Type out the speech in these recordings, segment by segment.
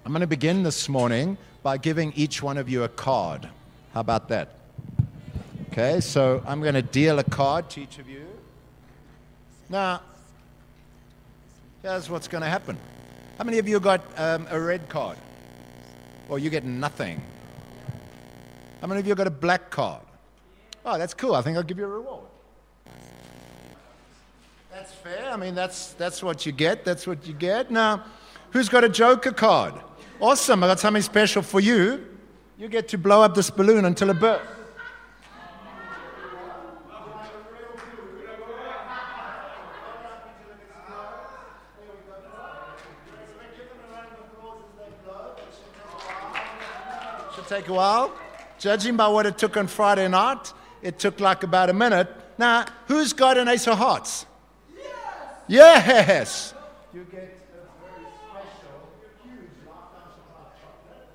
I'm going to begin this morning by giving each one of you a card. How about that? Okay, so I'm going to deal a card to each of you. Now, here's what's going to happen. How many of you got a red card? Or you get nothing? How many of you got a black card? Oh, that's cool. I think I'll give you a reward. That's fair. I mean, that's what you get. That's what you get. Now, who's got a joker card? Awesome. I got something special for you. You get to blow up this balloon until it bursts. Should take a while. Judging by what it took on Friday night, it took like about a minute. Now, who's got an ace of hearts? Yes! Yes! You get a very special, huge lifetime supply of chocolate.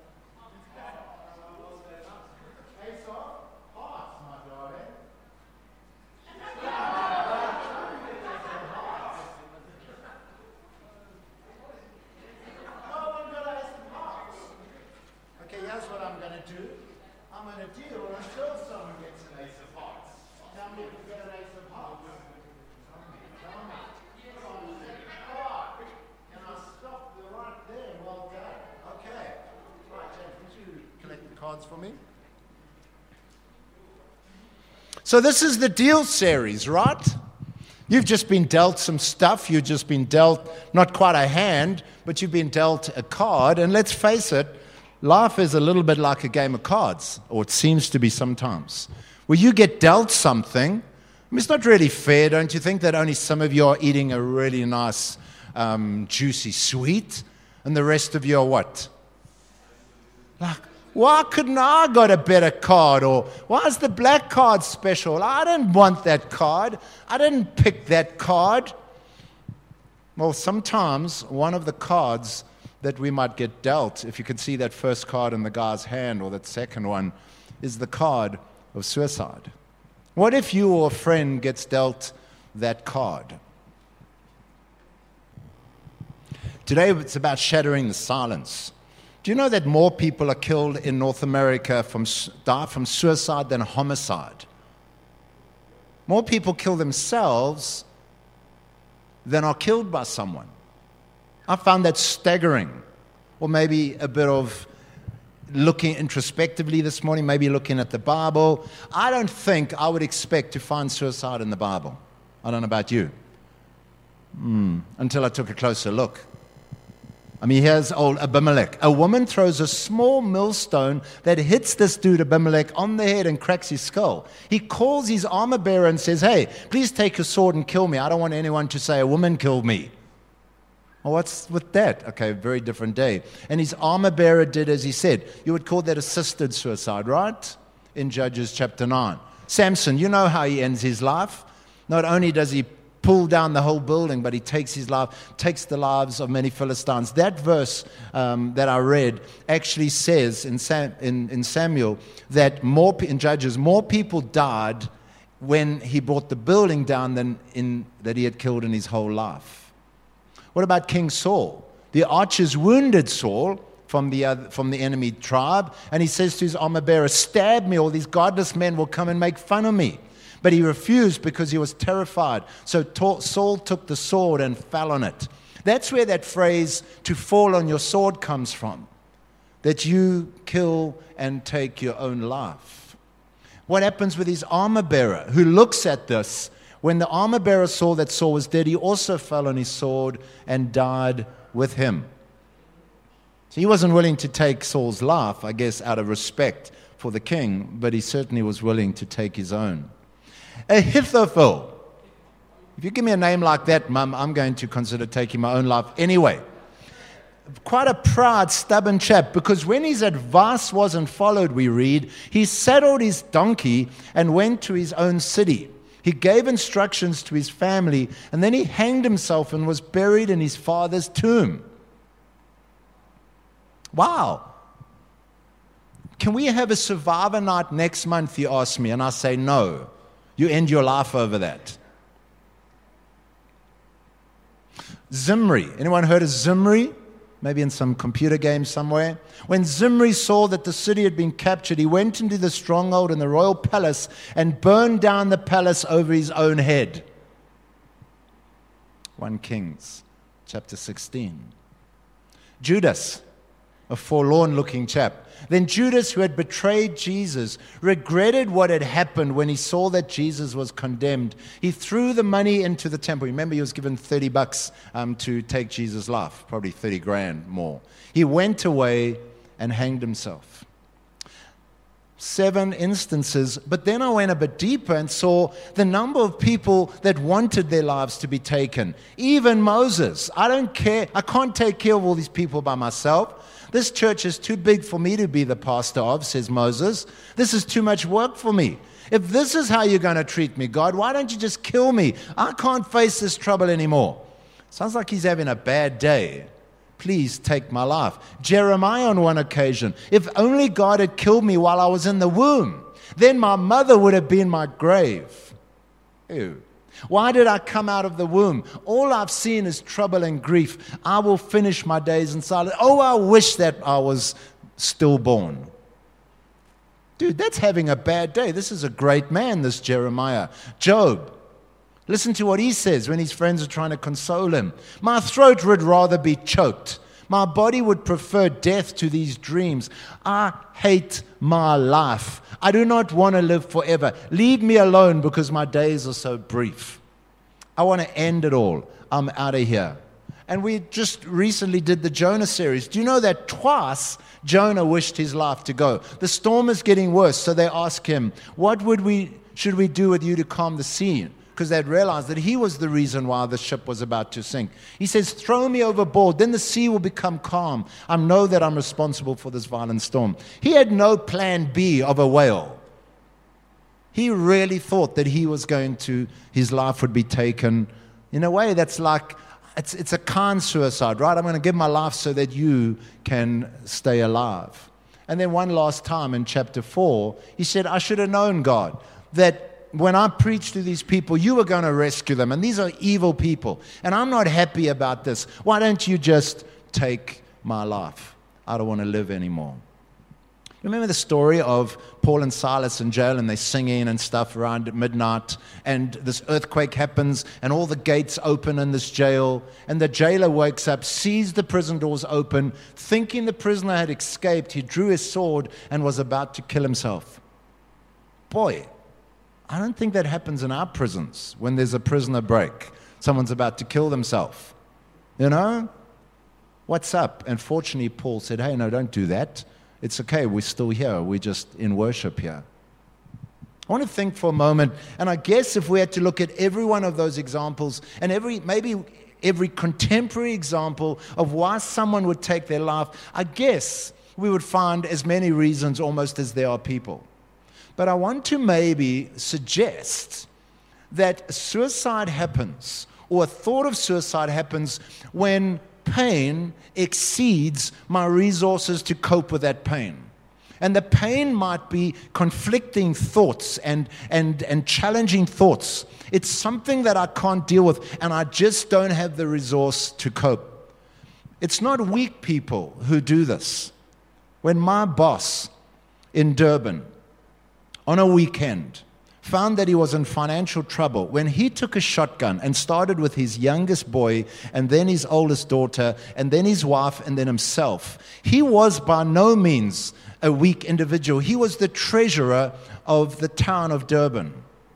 Ace of hearts, my darling. No one got an ace of hearts. Okay, here's what I'm going to do. I'm going to deal until someone gets an ace of hearts. Tell me if you get an ace of hearts. Tell me. Can I stop you right there? Well done. Okay. Right, James, would you collect the cards for me? So this is the deal series, right? You've just been dealt some stuff. You've just been dealt not quite a hand, but you've been dealt a card. And let's face it, life is a little bit like a game of cards, or it seems to be sometimes, where you get dealt something. I mean, it's not really fair, don't you think, that only some of you are eating a really nice, juicy sweet, and the rest of you are what? Like, why couldn't I got a better card? Or why is the black card special? I didn't want that card. I didn't pick that card. Well, sometimes one of the cards that we might get dealt, if you can see that first card in the guy's hand or that second one, is the card of suicide. What if you or a friend gets dealt that card? Today it's about shattering the silence. Do you know that more people are killed in North America die from suicide than homicide? More people kill themselves than are killed by someone. I found that staggering. Or maybe a bit of looking introspectively this morning, maybe looking at the Bible. I don't think I would expect to find suicide in the Bible. I don't know about you. Until I took a closer look. I mean, here's old Abimelech. A woman throws a small millstone that hits this dude Abimelech on the head and cracks his skull. He calls his armor bearer and says, "Hey, please take your sword and kill me. I don't want anyone to say a woman killed me." Well, what's with that? Okay, very different day. And his armor bearer did as he said. You would call that assisted suicide, right? In Judges chapter 9. Samson, you know how he ends his life. Not only does he pull down the whole building, but he takes his life, takes the lives of many Philistines. That verse that I read actually says in Samuel that in Judges, more people died when he brought the building down than that he had killed in his whole life. What about King Saul? The archers wounded Saul from the enemy tribe, and he says to his armor bearer, "Stab me, or these godless men will come and make fun of me." But he refused because he was terrified. So Saul took the sword and fell on it. That's where that phrase, "to fall on your sword," comes from. That you kill and take your own life. What happens with his armor bearer who looks at this? When the armor bearer saw that Saul was dead, he also fell on his sword and died with him. So he wasn't willing to take Saul's life, I guess, out of respect for the king, but he certainly was willing to take his own. Ahithophel. If you give me a name like that, Mum, I'm going to consider taking my own life anyway. Quite a proud, stubborn chap, because when his advice wasn't followed, we read, he saddled his donkey and went to his own city. He gave instructions to his family, and then he hanged himself and was buried in his father's tomb. Wow. Can we have a survivor night next month, you ask me, and I say no. You end your life over that. Zimri. Anyone heard of Zimri? maybe in some computer game somewhere. When Zimri saw that the city had been captured, he went into the stronghold in the royal palace and burned down the palace over his own head. 1 Kings chapter 16. Judas, a forlorn-looking chap. Then Judas, who had betrayed Jesus, regretted what had happened when he saw that Jesus was condemned. He threw the money into the temple. Remember, he was given $30 to take Jesus' life, probably 30 grand more. He went away and hanged himself. 7 instances, but then I went a bit deeper and saw the number of people that wanted their lives to be taken. Even Moses. I don't care. I can't take care of all these people by myself. This church is too big for me to be the pastor of, says Moses. This is too much work for me. If this is how you're going to treat me, God, why don't you just kill me? I can't face this trouble anymore. Sounds like he's having a bad day. Please take my life. Jeremiah on one occasion, if only God had killed me while I was in the womb, then my mother would have been my grave. Ew. Why did I come out of the womb? All I've seen is trouble and grief. I will finish my days in silence. Oh, I wish that I was stillborn. Dude, that's having a bad day. This is a great man, this Jeremiah. Job, listen to what he says when his friends are trying to console him. My throat would rather be choked. My body would prefer death to these dreams. I hate my life. I do not want to live forever. Leave me alone because my days are so brief. I want to end it all. I'm out of here. And we just recently did the Jonah series. Do you know that twice Jonah wished his life to go? The storm is getting worse, so they ask him, what should we do with you to calm the sea? Because they'd realized that he was the reason why the ship was about to sink. He says, throw me overboard, then the sea will become calm. I know that I'm responsible for this violent storm. He had no plan B of a whale. He really thought that his life would be taken. In a way, that's like, it's a kind suicide, right? I'm going to give my life so that you can stay alive. And then one last time in chapter 4, he said, I should have known, God, that when I preach to these people, you were going to rescue them. And these are evil people. And I'm not happy about this. Why don't you just take my life? I don't want to live anymore. Remember the story of Paul and Silas in jail, and they're singing and stuff around midnight, and this earthquake happens, and all the gates open in this jail, and the jailer wakes up, sees the prison doors open, thinking the prisoner had escaped. He drew his sword and was about to kill himself. Boy, I don't think that happens in our prisons when there's a prisoner break. Someone's about to kill themselves. You know? What's up? And fortunately, Paul said, hey, no, don't do that. It's okay. We're still here. We're just in worship here. I want to think for a moment, and I guess if we had to look at every one of those examples and maybe every contemporary example of why someone would take their life, I guess we would find as many reasons almost as there are people. But I want to maybe suggest that suicide happens, or a thought of suicide happens when pain exceeds my resources to cope with that pain. And the pain might be conflicting thoughts and challenging thoughts. It's something that I can't deal with, and I just don't have the resource to cope. It's not weak people who do this. When my boss in Durban, on a weekend, found that he was in financial trouble, when he took a shotgun and started with his youngest boy and then his oldest daughter and then his wife and then himself, he was by no means a weak individual. He was the treasurer of the town of Durban.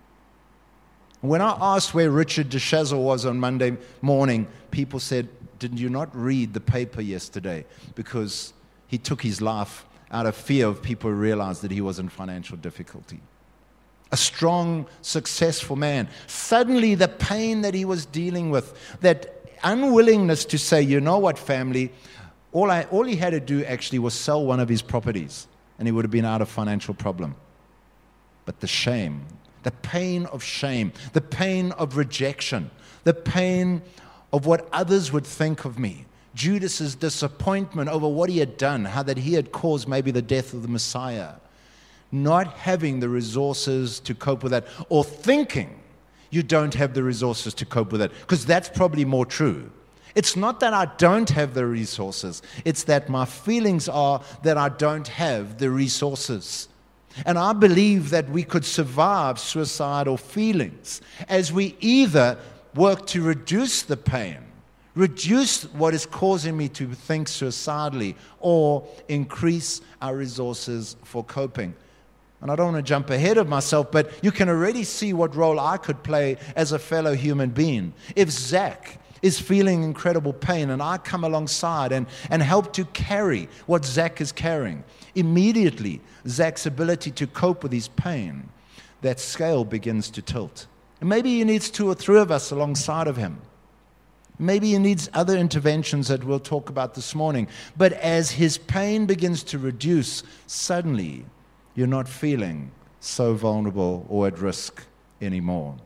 When I asked where Richard de Chazel was on Monday morning, people said, did you not read the paper yesterday? Because he took his life out of fear of people who realized that he was in financial difficulty. A strong, successful man. Suddenly, the pain that he was dealing with, that unwillingness to say, you know what, family, all he had to do actually was sell one of his properties, and he would have been out of financial problem. But the shame, the pain of shame, the pain of rejection, the pain of what others would think of me, Judas's disappointment over what he had done, how that he had caused maybe the death of the Messiah, not having the resources to cope with that, or thinking you don't have the resources to cope with it, because that's probably more true. It's not that I don't have the resources. It's that my feelings are that I don't have the resources. And I believe that we could survive suicidal feelings as we either work to reduce the pain, reduce what is causing me to think suicidally, or increase our resources for coping. And I don't want to jump ahead of myself, but you can already see what role I could play as a fellow human being. If Zach is feeling incredible pain and I come alongside and help to carry what Zach is carrying, immediately Zach's ability to cope with his pain, that scale begins to tilt. And maybe he needs 2 or 3 of us alongside of him. Maybe he needs other interventions that we'll talk about this morning. But as his pain begins to reduce, suddenly you're not feeling so vulnerable or at risk anymore.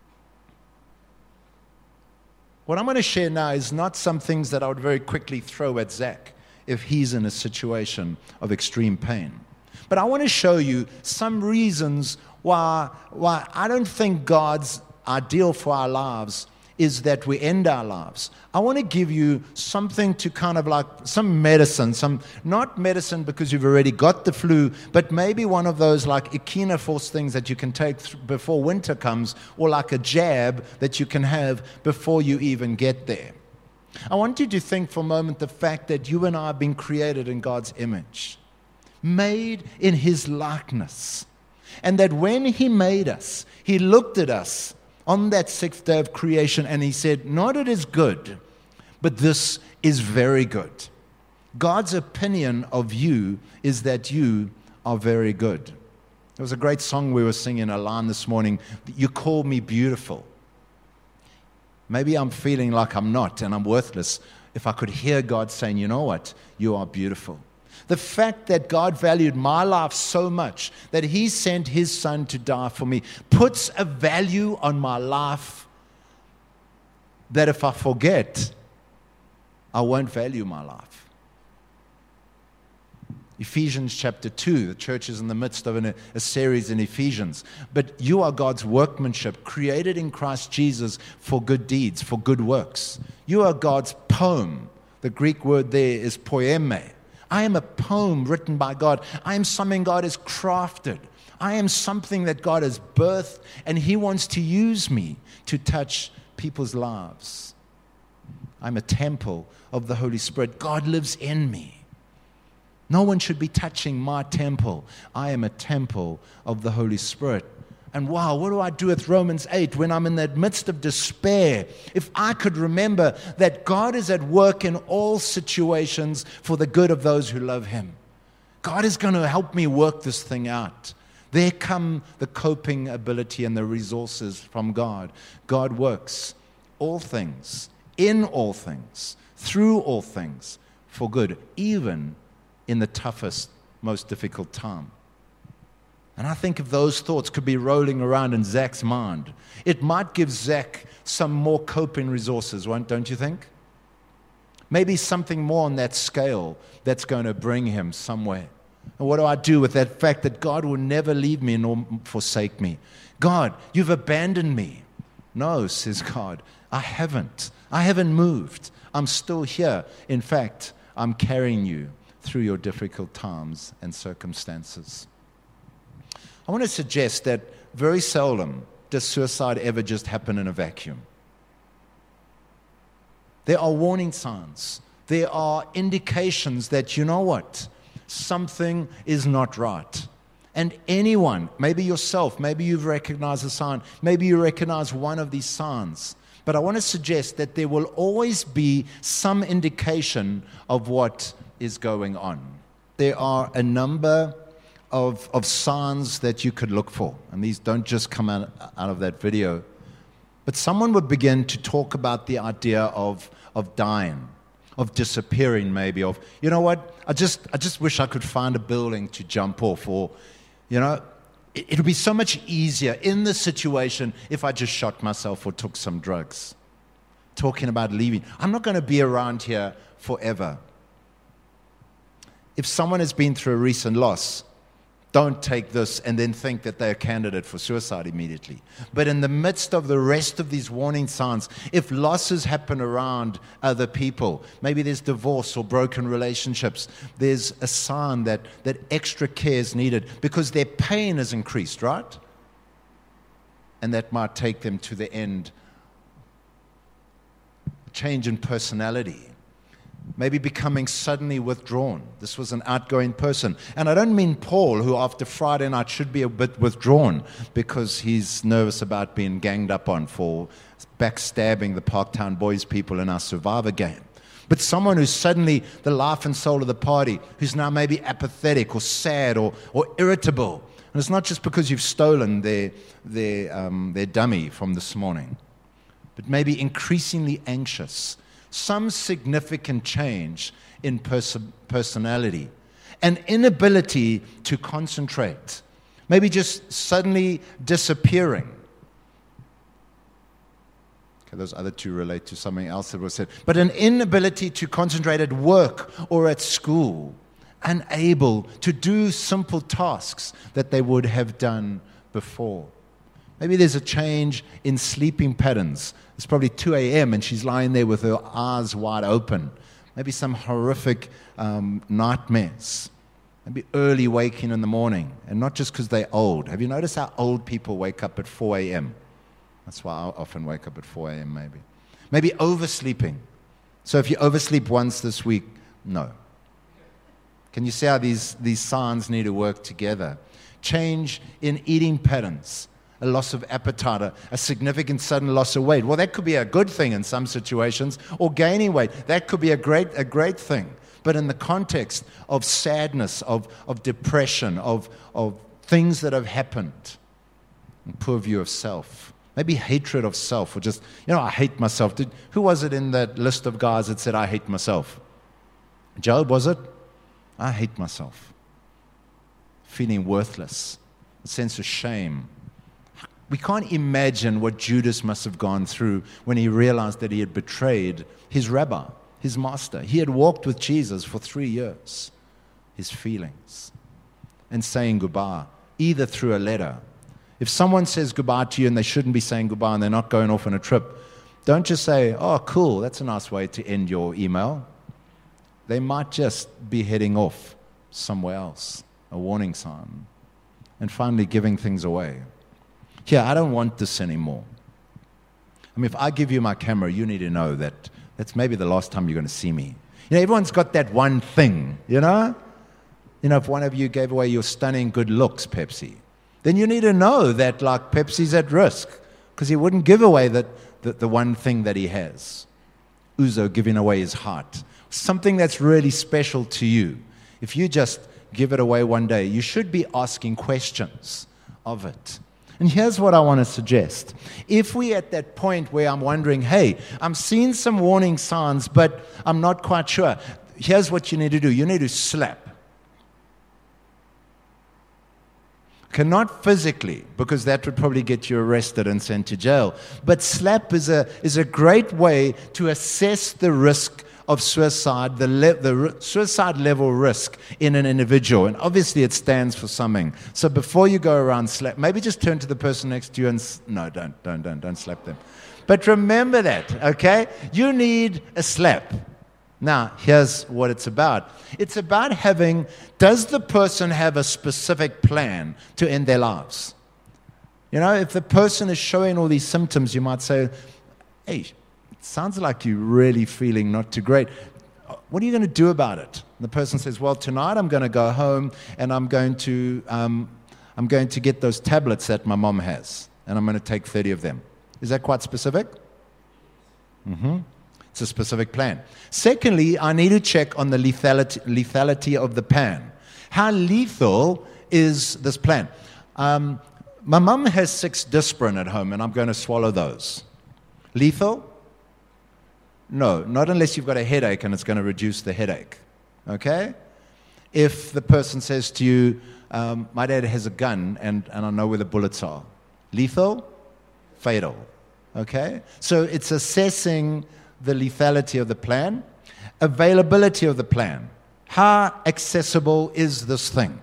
What I'm going to share now is not some things that I would very quickly throw at Zach if he's in a situation of extreme pain. But I want to show you some reasons why I don't think God's ideal for our lives is that we end our lives. I want to give you something to kind of like some medicine, not medicine because you've already got the flu, but maybe one of those like Echinoforce things that you can take before winter comes, or like a jab that you can have before you even get there. I want you to think for a moment the fact that you and I have been created in God's image, made in His likeness, and that when He made us, He looked at us on that 6th day of creation and He said, not it is good, but this is very good. God's opinion of you is that you are very good. There was a great song we were singing, a line this morning, you call me beautiful. Maybe I'm feeling like I'm not and I'm worthless. If I could hear God saying, you know what, you are beautiful. The fact that God valued my life so much that He sent His Son to die for me puts a value on my life that if I forget, I won't value my life. Ephesians chapter 2, the church is in the midst of a series in Ephesians. But you are God's workmanship, created in Christ Jesus for good deeds, for good works. You are God's poem. The Greek word there is poeme. I am a poem written by God. I am something God has crafted. I am something that God has birthed, and He wants to use me to touch people's lives. I'm a temple of the Holy Spirit. God lives in me. No one should be touching my temple. I am a temple of the Holy Spirit. And wow, what do I do with Romans 8 when I'm in the midst of despair? If I could remember that God is at work in all situations for the good of those who love Him. God is going to help me work this thing out. There come the coping ability and the resources from God. God works all things, in all things, through all things, for good, even in the toughest, most difficult time. And I think if those thoughts could be rolling around in Zach's mind, it might give Zach some more coping resources, don't you think? Maybe something more on that scale that's going to bring him somewhere. And what do I do with that fact that God will never leave me nor forsake me? God, you've abandoned me. No, says God, I haven't. I haven't moved. I'm still here. In fact, I'm carrying you through your difficult times and circumstances. I want to suggest that very seldom does suicide ever just happen in a vacuum. There are warning signs. There are indications that, you know what, something is not right. And anyone, maybe yourself, maybe you've recognized a sign, maybe you recognize one of these signs. But I want to suggest that there will always be some indication of what is going on. There are a number of signs that you could look for. And these don't just come out of that video. But someone would begin to talk about the idea of dying, of disappearing maybe, of, you know what, I just wish I could find a building to jump off, or, you know, it would be so much easier in this situation if I just shot myself or took some drugs. Talking about leaving. I'm not going to be around here forever. If someone has been through a recent loss, don't take this and then think that they're a candidate for suicide immediately. But in the midst of the rest of these warning signs, if losses happen around other people, maybe there's divorce or broken relationships, there's a sign that extra care is needed because their pain has increased, right? And that might take them to the end. Change in personality. Maybe becoming suddenly withdrawn. This was an outgoing person. And I don't mean Paul, who after Friday night should be a bit withdrawn because he's nervous about being ganged up on for backstabbing the Parktown Boys people in our Survivor game. But someone who's suddenly the life and soul of the party, who's now maybe apathetic or sad or irritable. And it's not just because you've stolen their dummy from this morning, but maybe increasingly anxious. Some significant change in personality, an inability to concentrate, maybe just suddenly disappearing. Okay, those other two relate to something else that was said. But an inability to concentrate at work or at school, unable to do simple tasks that they would have done before. Maybe there's a change in sleeping patterns. It's probably 2 a.m. and she's lying there with her eyes wide open. Maybe some horrific nightmares. Maybe early waking in the morning. And not just because they're old. Have you noticed how old people wake up at 4 a.m.? That's why I often wake up at 4 a.m. maybe. Maybe oversleeping. So if you oversleep once this week, no. Can you see how these signs need to work together? Change in eating patterns. A loss of appetite, a significant sudden loss of weight. Well, that could be a good thing in some situations, or gaining weight. That could be a great thing. But in the context of sadness, of depression, of things that have happened, and poor view of self, maybe hatred of self, or just, I hate myself. Who was it in that list of guys that said, I hate myself? Job, was it? I hate myself. Feeling worthless, a sense of shame. We can't imagine what Judas must have gone through when he realized that he had betrayed his rabbi, his master. He had walked with Jesus for 3 years. His feelings. And saying goodbye, either through a letter. If someone says goodbye to you and they shouldn't be saying goodbye and they're not going off on a trip, don't just say, oh, cool, that's a nice way to end your email. They might just be heading off somewhere else, a warning sign. And finally, giving things away. Here, I don't want this anymore. I mean, if I give you my camera, you need to know that that's maybe the last time you're going to see me. Everyone's got that one thing, if one of you gave away your stunning good looks, Pepsi, then you need to know that, Pepsi's at risk because he wouldn't give away the one thing that he has. Uzo giving away his heart. Something that's really special to you. If you just give it away one day, you should be asking questions of it. And here's what I want to suggest. If we're at that point where I'm wondering, hey, I'm seeing some warning signs, but I'm not quite sure, here's what you need to do. You need to slap. Okay, not physically, because that would probably get you arrested and sent to jail. But slap is a great way to assess the risk of suicide, the suicide level risk in an individual. And obviously it stands for something. So before you go around slap, maybe just turn to the person next to you and, no, don't slap them. But remember that, okay? You need a slap. Now, here's what it's about. It's about does the person have a specific plan to end their lives? If the person is showing all these symptoms, you might say, hey, sounds like you're really feeling not too great. What are you going to do about it? And the person says, well, tonight I'm going to go home and I'm going to get those tablets that my mom has, and I'm going to take 30 of them. Is that quite specific? Mm-hmm. It's a specific plan. Secondly, I need to check on the lethality of the plan. How lethal is this plan? My mum has 6 Disprin at home, and I'm going to swallow those. Lethal? No, not unless you've got a headache and it's going to reduce the headache. Okay? If the person says to you, my dad has a gun and I know where the bullets are. Lethal? Fatal. Okay? So it's assessing the lethality of the plan, availability of the plan. How accessible is this thing?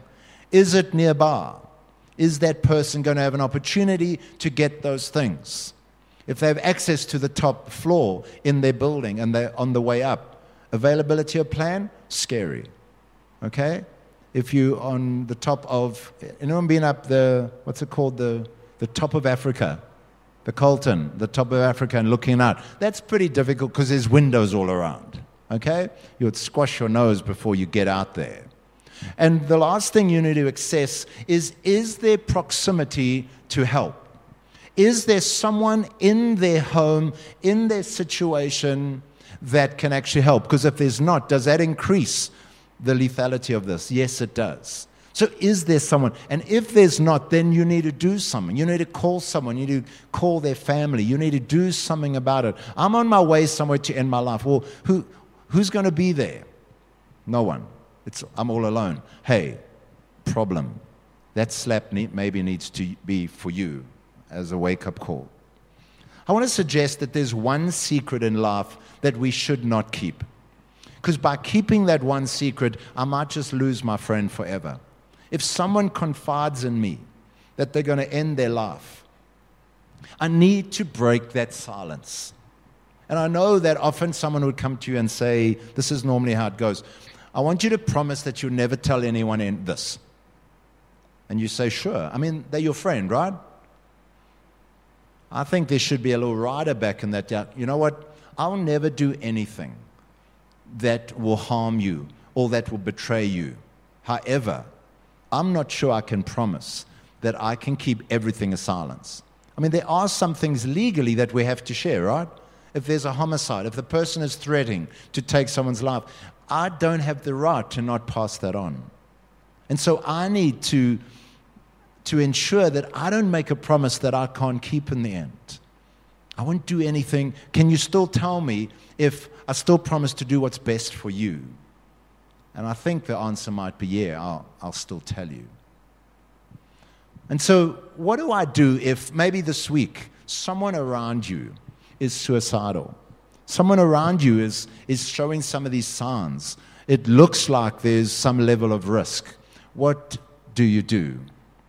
Is it nearby? Is that person going to have an opportunity to get those things? If they have access to the top floor in their building and they're on the way up, availability of plan, scary. Okay? If you're on the top of, anyone been up the, what's it called, the top of Africa? The Colton, the top of Africa, and looking out. That's pretty difficult because there's windows all around. Okay? You would squash your nose before you get out there. And the last thing you need to assess is there proximity to help? Is there someone in their home, in their situation that can actually help? Because if there's not, does that increase the lethality of this? Yes, it does. So is there someone? And if there's not, then you need to do something. You need to call someone. You need to call their family. You need to do something about it. I'm on my way somewhere to end my life. Well, who's going to be there? No one. I'm all alone. Hey, problem. That slap maybe needs to be for you as a wake-up call. I want to suggest that there's one secret in life that we should not keep. Because by keeping that one secret, I might just lose my friend forever. If someone confides in me that they're going to end their life, I need to break that silence. And I know that often someone would come to you and say, this is normally how it goes, I want you to promise that you'll never tell anyone this. And you say, sure. I mean, they're your friend, right? I think there should be a little rider back in that. You know what? I'll never do anything that will harm you or that will betray you. However, I'm not sure I can promise that I can keep everything a silence. I mean, there are some things legally that we have to share, right? If there's a homicide, if the person is threatening to take someone's life, I don't have the right to not pass that on. And so I need to ensure that I don't make a promise that I can't keep in the end. I won't do anything. Can you still tell me if I still promise to do what's best for you? And I think the answer might be, yeah, I'll still tell you. And so what do I do if maybe this week someone around you is suicidal? Someone around you is showing some of these signs. It looks like there's some level of risk. What do you do?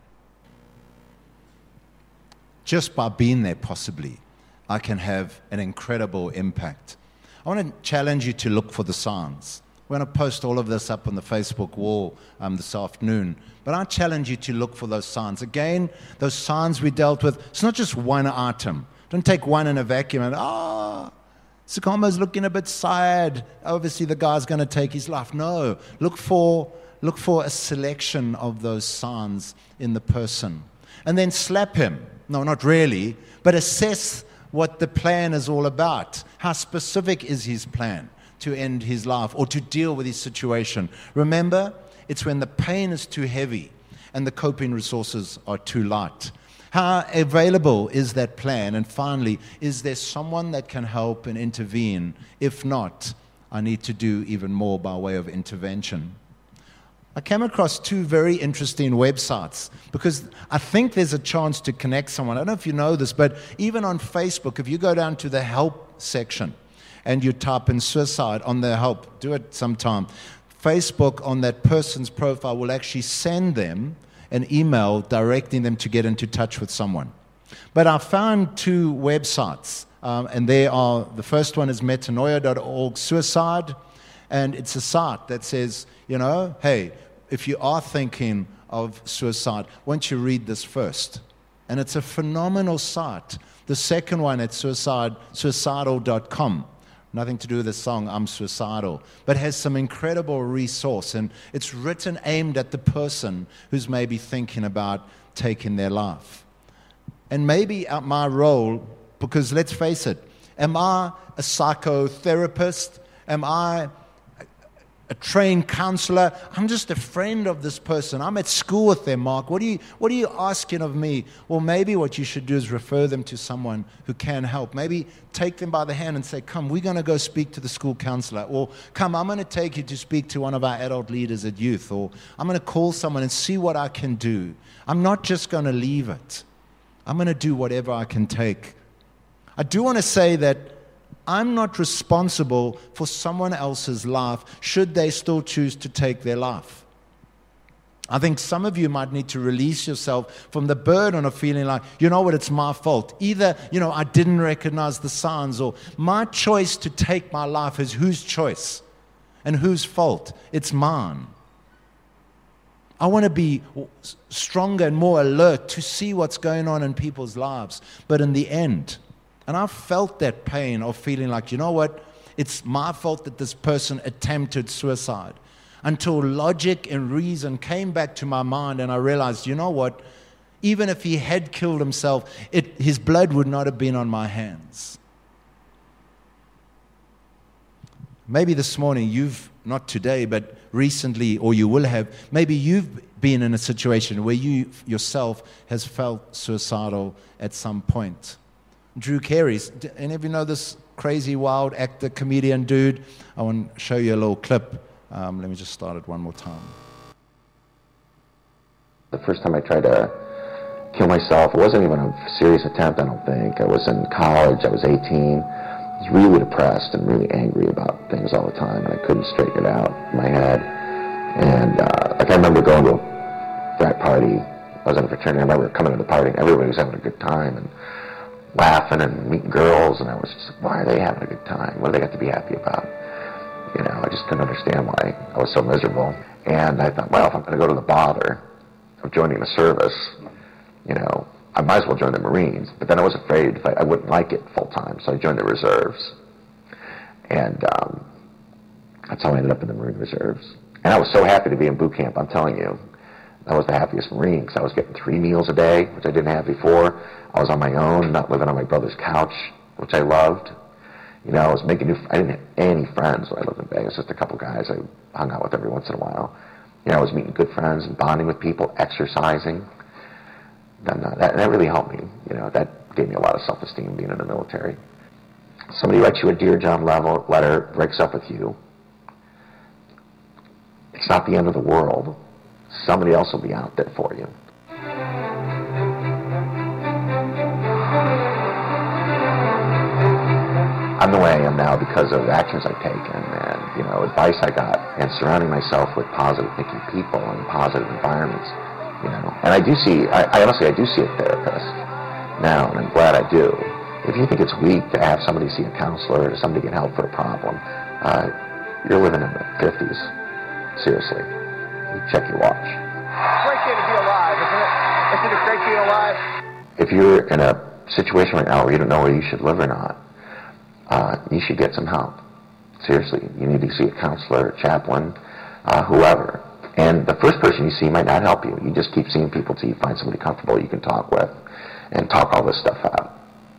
Just by being there, possibly, I can have an incredible impact. I want to challenge you to look for the signs. We're going to post all of this up on the Facebook wall this afternoon. But I challenge you to look for those signs. Again, those signs we dealt with, it's not just one item. Don't take one in a vacuum and, Sukamo's looking a bit sad. Obviously, the guy's going to take his life. No, look for a selection of those signs in the person. And then slap him. No, not really, but assess what the plan is all about. How specific is his plan to end his life or to deal with his situation? Remember, it's when the pain is too heavy and the coping resources are too light. How available is that plan? And finally, is there someone that can help and intervene? If not, I need to do even more by way of intervention. I came across two very interesting websites because I think there's a chance to connect someone. I don't know if you know this, but even on Facebook, if you go down to the help section and you type in suicide on the help, do it sometime, Facebook on that person's profile will actually send them an email directing them to get into touch with someone. But I found two websites, and they are, the first one is metanoia.org suicide, and it's a site that says, hey, if you are thinking of suicide, why don't you read this first? And it's a phenomenal site. The second one at suicidal.com. Nothing to do with the song, I'm Suicidal, but has some incredible resource, and it's written aimed at the person who's maybe thinking about taking their life. And maybe my role, because let's face it, am I a psychotherapist? Am I a trained counselor? I'm just a friend of this person. I'm at school with them, Mark. What are you asking of me? Well, maybe what you should do is refer them to someone who can help. Maybe take them by the hand and say, come, we're going to go speak to the school counselor. Or come, I'm going to take you to speak to one of our adult leaders at youth. Or I'm going to call someone and see what I can do. I'm not just going to leave it. I'm going to do whatever I can take. I do want to say that I'm not responsible for someone else's life should they still choose to take their life. I think some of you might need to release yourself from the burden of feeling like, you know what, it's my fault. Either, I didn't recognize the signs, or my choice to take my life is whose choice and whose fault? It's mine. I want to be stronger and more alert to see what's going on in people's lives. But in the end, and I've felt that pain of feeling like, you know what, it's my fault that this person attempted suicide. Until logic and reason came back to my mind and I realized, you know what, even if he had killed himself, his blood would not have been on my hands. Maybe this morning not today, but recently, or you will have, maybe you've been in a situation where you yourself has felt suicidal at some point. Drew Carey, any of you know this crazy, wild actor, comedian dude? I want to show you a little clip. Let me just start it one more time. The first time I tried to kill myself, it wasn't even a serious attempt, I don't think. I was in college, I was 18. I was really depressed and really angry about things all the time, and I couldn't straighten it out in my head. And I remember going to a frat party. I was in a fraternity. I remember coming to the party, and everybody was having a good time and laughing and meeting girls, and I was just like, why are they having a good time? What do they got to be happy about? I just couldn't understand why I was so miserable. And I thought, well, if I'm going to go to the bother of joining the service, I might as well join the Marines. But then I was afraid if I wouldn't like it full time, so I joined the reserves. And that's how I ended up in the Marine Reserves. And I was so happy to be in boot camp, I'm telling you. I was the happiest Marine because I was getting 3 meals a day, which I didn't have before. I was on my own, not living on my brother's couch, which I loved. I was I didn't have any friends when I lived in Vegas, just a couple guys I hung out with every once in a while. I was meeting good friends and bonding with people, exercising. And that really helped me. That gave me a lot of self-esteem being in the military. Somebody writes you a Dear John letter, breaks up with you. It's not the end of the world. Somebody else will be out there for you. I'm the way I am now because of actions I've taken and, advice I got, and surrounding myself with positive thinking people and positive environments, And I do see, I honestly do see a therapist now, and I'm glad I do. If you think it's weak to have somebody see a counselor or somebody get help for a problem, you're living in the 50s. Seriously. You check your watch. Great day to be alive, isn't it? Isn't it great being alive? If you're in a situation right now where you don't know whether you should live or not, you should get some help. Seriously, you need to see a counselor, a chaplain, whoever. And the first person you see might not help you. You just keep seeing people till you find somebody comfortable you can talk with and talk all this stuff out.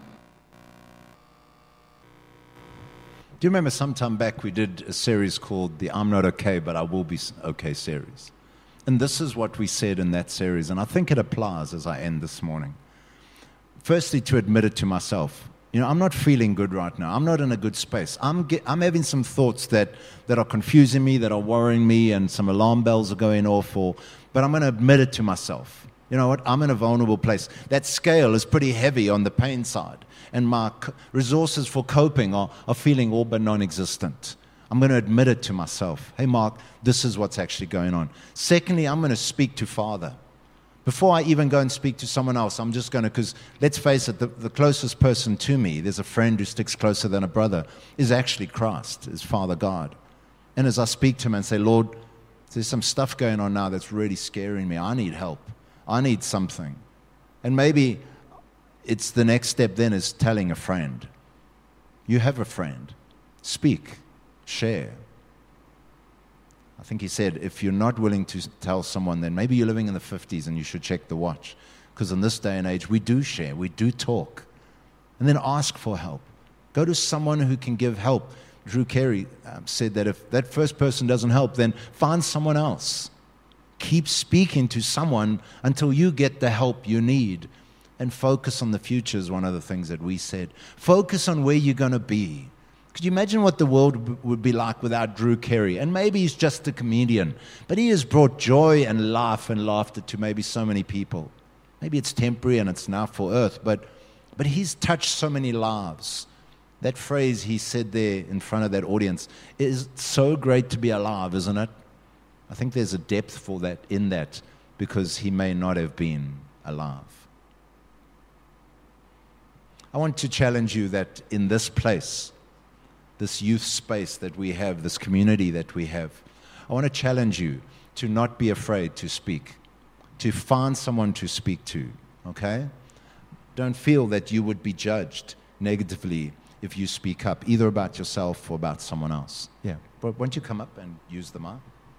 Do you remember some time back we did a series called the I'm Not Okay, But I Will Be Okay series? And this is what we said in that series, and I think it applies as I end this morning. Firstly, to admit it to myself. I'm not feeling good right now. I'm not in a good space. I'm having some thoughts that are confusing me, that are worrying me, and some alarm bells are going off. But I'm going to admit it to myself. You know what? I'm in a vulnerable place. That scale is pretty heavy on the pain side, and my resources for coping are feeling all but non-existent. I'm going to admit it to myself. Hey, Mark, this is what's actually going on. Secondly, I'm going to speak to Father. Before I even go and speak to someone else, I'm just going to, because let's face it, the closest person to me, there's a friend who sticks closer than a brother, is actually Christ, is Father God. And as I speak to him and say, Lord, there's some stuff going on now that's really scaring me. I need help. I need something. And maybe it's the next step then is telling a friend. You have a friend. Speak. Share. I think he said, if you're not willing to tell someone, then maybe you're living in the 50s and you should check the watch. Because in this day and age, we do share, we do talk. And then ask for help. Go to someone who can give help. Drew Carey said that if that first person doesn't help, then find someone else. Keep speaking to someone until you get the help you need. And focus on the future is one of the things that we said. Focus on where you're going to be. Could you imagine what the world would be like without Drew Carey? And maybe he's just a comedian, but he has brought joy and life and laughter to maybe so many people. Maybe it's temporary and it's now for earth, but he's touched so many lives. That phrase he said there in front of that audience is so great to be alive, isn't it? I think there's a depth for that in that because he may not have been alive. I want to challenge you that in this place, this youth space that we have, this community that we have, I want to challenge you to not be afraid to speak, to find someone to speak to, okay? Don't feel that you would be judged negatively if you speak up, either about yourself or about someone else. Yeah, but why don't you come up and use the mic?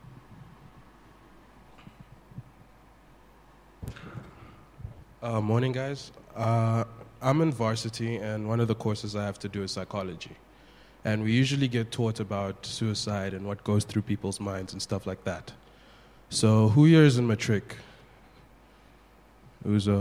Morning, guys. I'm in varsity, and one of the courses I have to do is psychology. And we usually get taught about suicide and what goes through people's minds and stuff like that. So who here is in matric? Who's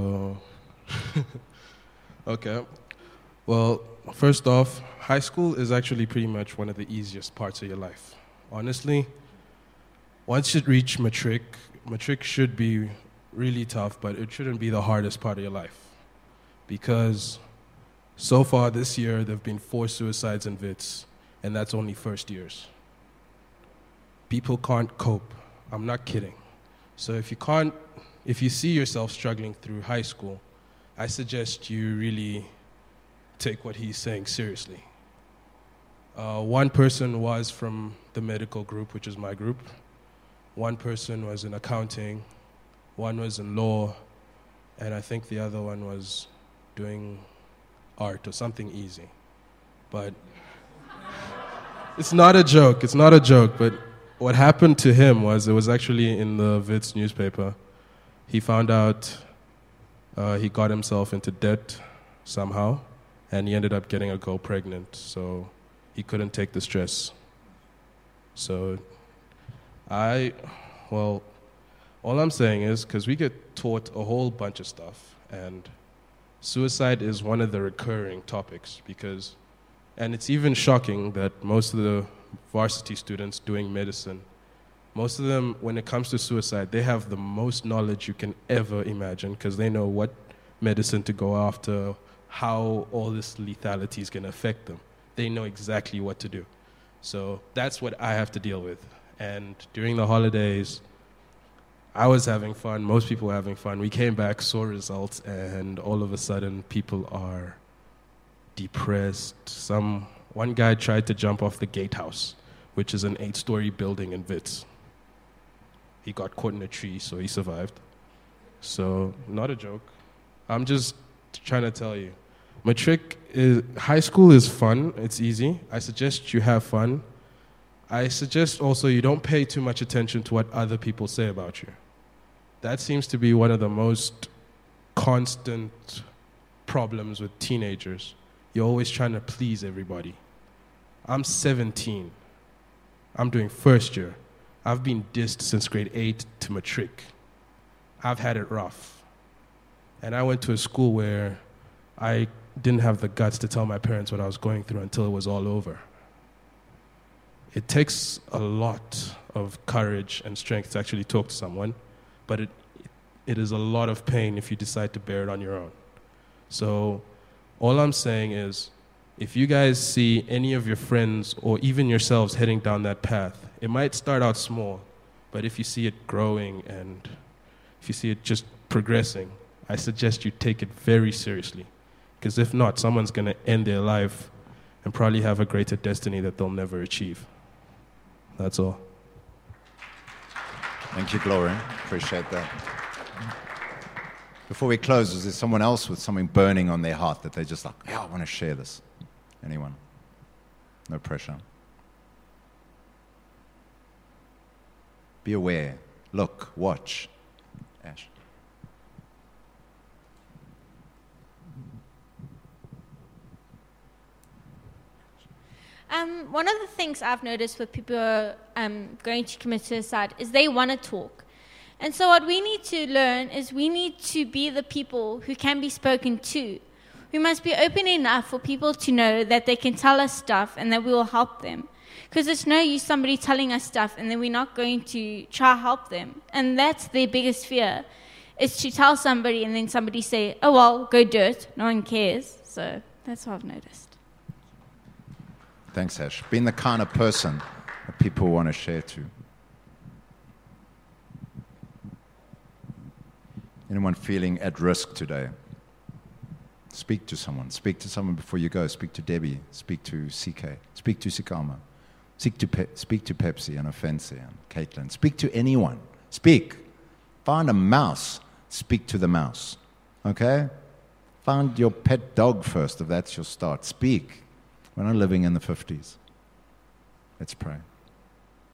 Okay. Well, first off, high school is actually pretty much one of the easiest parts of your life. Honestly, once you reach matric should be really tough, but it shouldn't be the hardest part of your life. Because so far this year, there have been 4 suicides in Wits, and that's only first years. People can't cope. I'm not kidding. So if you see yourself struggling through high school, I suggest you really take what he's saying seriously. One person was from the medical group, which is my group. One person was in accounting. One was in law. And I think the other one was doing art or something easy. But it's not a joke. It's not a joke. But what happened to him was, it was actually in the Wits newspaper. He found out he got himself into debt somehow, and he ended up getting a girl pregnant, so he couldn't take the stress. So all I'm saying is, because we get taught a whole bunch of stuff, and suicide is one of the recurring topics, and it's even shocking that most of the varsity students doing medicine, most of them, when it comes to suicide, they have the most knowledge you can ever imagine, because they know what medicine to go after, how all this lethality is going to affect them. They know exactly what to do. So that's what I have to deal with. And during the holidays, I was having fun. Most people were having fun. We came back, saw results, and all of a sudden, people are depressed. One guy tried to jump off the gatehouse, which is an 8-story building in Wits. He got caught in a tree, so he survived. So, not a joke. I'm just trying to tell you. High school is fun. It's easy. I suggest you have fun. I suggest also you don't pay too much attention to what other people say about you. That seems to be one of the most constant problems with teenagers. You're always trying to please everybody. I'm 17. I'm doing first year. I've been dissed since grade 8 to matric. I've had it rough. And I went to a school where I didn't have the guts to tell my parents what I was going through until it was all over. It takes a lot of courage and strength to actually talk to someone, but it is a lot of pain if you decide to bear it on your own. So all I'm saying is, if you guys see any of your friends or even yourselves heading down that path, it might start out small, but if you see it growing and if you see it just progressing, I suggest you take it very seriously. Because if not, someone's going to end their life and probably have a greater destiny that they'll never achieve. That's all. Thank you, Gloria. Appreciate that. Before we close, is there someone else with something burning on their heart that they're just like, yeah, I want to share this? Anyone? No pressure. Be aware. Look. Watch. Ash. One of the things I've noticed with people who are going to commit suicide is they want to talk. And so what we need to learn is we need to be the people who can be spoken to. We must be open enough for people to know that they can tell us stuff and that we will help them. Because it's no use somebody telling us stuff and then we're not going to try to help them. And that's their biggest fear, is to tell somebody and then somebody say, oh, well, go do it. No one cares. So that's what I've noticed. Thanks, Ash. Being the kind of person that people want to share to. Anyone feeling at risk today? Speak to someone. Speak to someone before you go. Speak to Debbie. Speak to CK. Speak to Sikama. Speak to Pepsi and Offensi and Caitlin. Speak to anyone. Speak. Find a mouse. Speak to the mouse. Okay? Find your pet dog first, if that's your start. Speak. We're not living in the 50s. Let's pray.